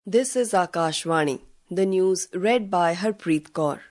This is Akashvani. The news read by Harpreet Kaur.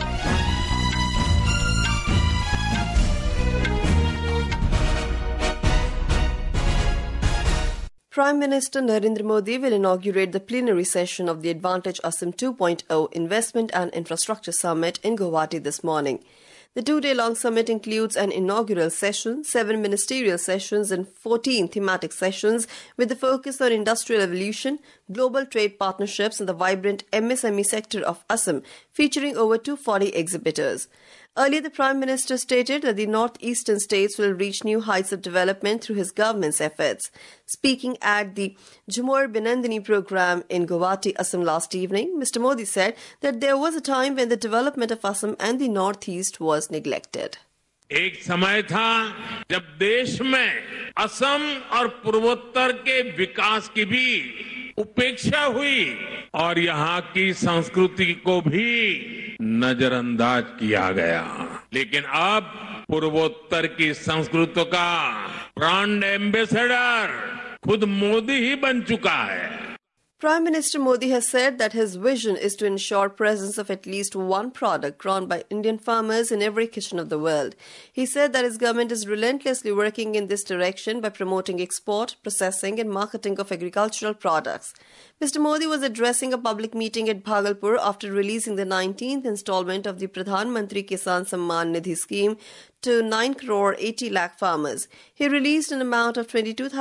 Prime Minister Narendra Modi will inaugurate the plenary session of the Advantage Assam 2.0 Investment and Infrastructure Summit in Guwahati this morning. The two-day-long summit includes an inaugural session, 7 ministerial sessions and 14 thematic sessions with the focus on industrial evolution, global trade partnerships and the vibrant MSME sector of Assam, featuring over 240 exhibitors. Earlier, the Prime Minister stated that the northeastern states will reach new heights of development through his government's efforts. Speaking at the Jhumar Binandini program in Guwahati, Assam last evening, Mr. Modi said that there was a time when the development of Assam and the northeast was neglected. एक समय था जब देश में असम और पूर्वोत्तर के विकास की भी उपेक्षा हुई और यहाँ की संस्कृति को भी नजरअंदाज किया गया, लेकिन अब पूर्वोत्तर की संस्कृति का ब्रांड एम्बेसडर खुद मोदी ही बन चुका है. Prime Minister Modi has said that his vision is to ensure presence of at least one product grown by Indian farmers in every kitchen of the world. He said that his government is relentlessly working in this direction by promoting export, processing and marketing of agricultural products. Mr. Modi was addressing a public meeting at Bhagalpur after releasing the 19th installment of the Pradhan Mantri Kisan Samman Nidhi scheme to 9 crore 80 lakh farmers. He released an amount of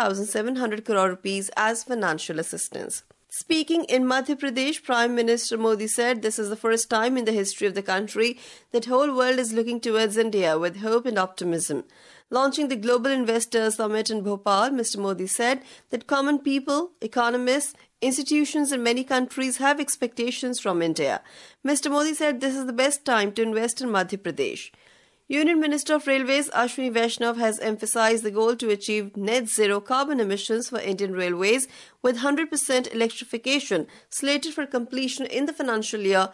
22,700 crore rupees as financial assistance. Speaking in Madhya Pradesh, Prime Minister Modi said this is the first time in the history of the country that the whole world is looking towards India with hope and optimism. Launching the Global Investors Summit in Bhopal, Mr. Modi said that common people, economists, institutions in many countries have expectations from India. Mr. Modi said this is the best time to invest in Madhya Pradesh. Union Minister of Railways Ashwini Vaishnav has emphasized the goal to achieve net zero carbon emissions for Indian Railways with 100% electrification slated for completion in the financial year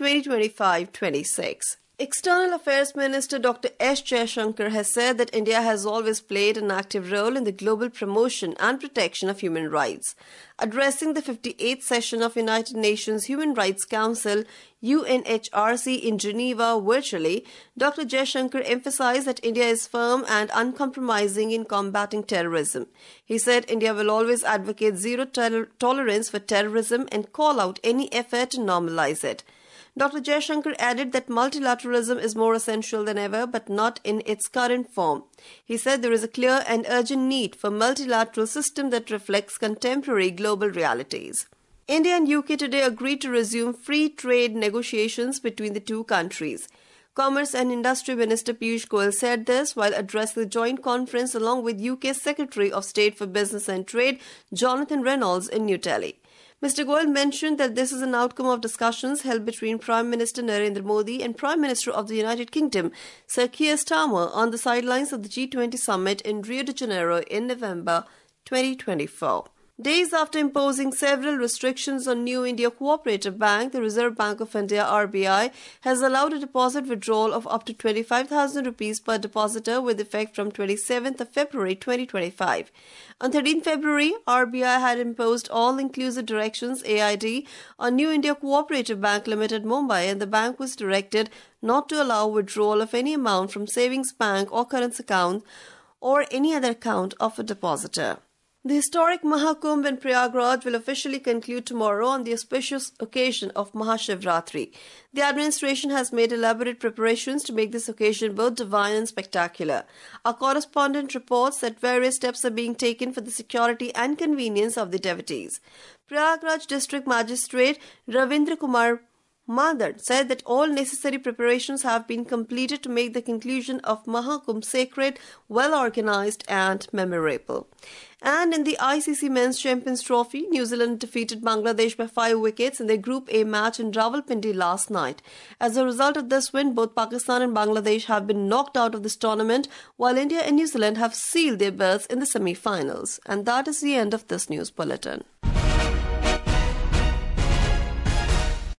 2025-26. External Affairs Minister Dr. S. Jaishankar has said that India has always played an active role in the global promotion and protection of human rights. Addressing the 58th session of United Nations Human Rights Council UNHRC in Geneva virtually, Dr. Jaishankar emphasized that India is firm and uncompromising in combating terrorism. He said India will always advocate zero tolerance for terrorism and call out any effort to normalize it. Dr. Jaishankar added that multilateralism is more essential than ever, but not in its current form. He said there is a clear and urgent need for a multilateral system that reflects contemporary global realities. India and UK today agreed to resume free trade negotiations between the two countries. Commerce and Industry Minister Piyush Goyal said this while addressing the joint conference along with UK Secretary of State for Business and Trade, Jonathan Reynolds, in New Delhi. Mr. Goyal mentioned that this is an outcome of discussions held between Prime Minister Narendra Modi and Prime Minister of the United Kingdom, Sir Keir Starmer, on the sidelines of the G20 summit in Rio de Janeiro in November 2024. Days after imposing several restrictions on New India Cooperative Bank, the Reserve Bank of India (RBI) has allowed a deposit withdrawal of up to 25,000 rupees per depositor with effect from 27th of February 2025. On 13th February, RBI had imposed all-inclusive directions (AID) on New India Cooperative Bank Limited, Mumbai, and the bank was directed not to allow withdrawal of any amount from savings bank or current account or any other account of a depositor. The historic Mahakumbh in Prayagraj will officially conclude tomorrow on the auspicious occasion of Mahashivratri. The administration has made elaborate preparations to make this occasion both divine and spectacular. Our correspondent reports that various steps are being taken for the security and convenience of the devotees. Prayagraj District Magistrate Ravindra Kumar Madar said that all necessary preparations have been completed to make the conclusion of Mahakumbh sacred, well-organized and memorable. And in the ICC Men's Champions Trophy, New Zealand defeated Bangladesh by 5 wickets in their Group A match in Rawalpindi last night. As a result of this win, both Pakistan and Bangladesh have been knocked out of this tournament, while India and New Zealand have sealed their berths in the semi-finals. And that is the end of this news bulletin.